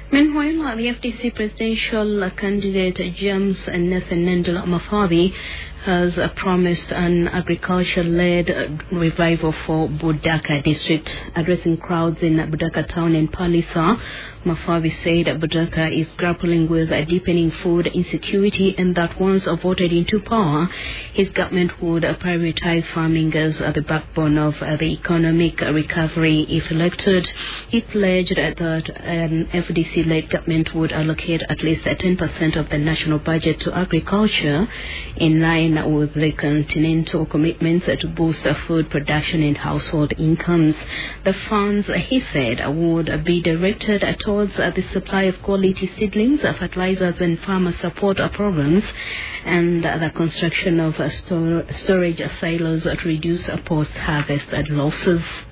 Meanwhile, the FDC presidential candidate James Nathan Nandula Mafabi has promised an agriculture-led revival for Budaka district. Addressing crowds in Budaka town and Palisa, Mafabi said Budaka is grappling with a deepening food insecurity and that once voted into power, his government would prioritize farming as the backbone of the economic recovery if elected. He pledged that an FDC-led government would allocate at least 10% of the national budget to agriculture in line with the continental commitments to boost food production and household incomes. The funds, he said, would be directed towards the supply of quality seedlings, fertilizers and farmer support programs and the construction of storage silos to reduce post-harvest losses.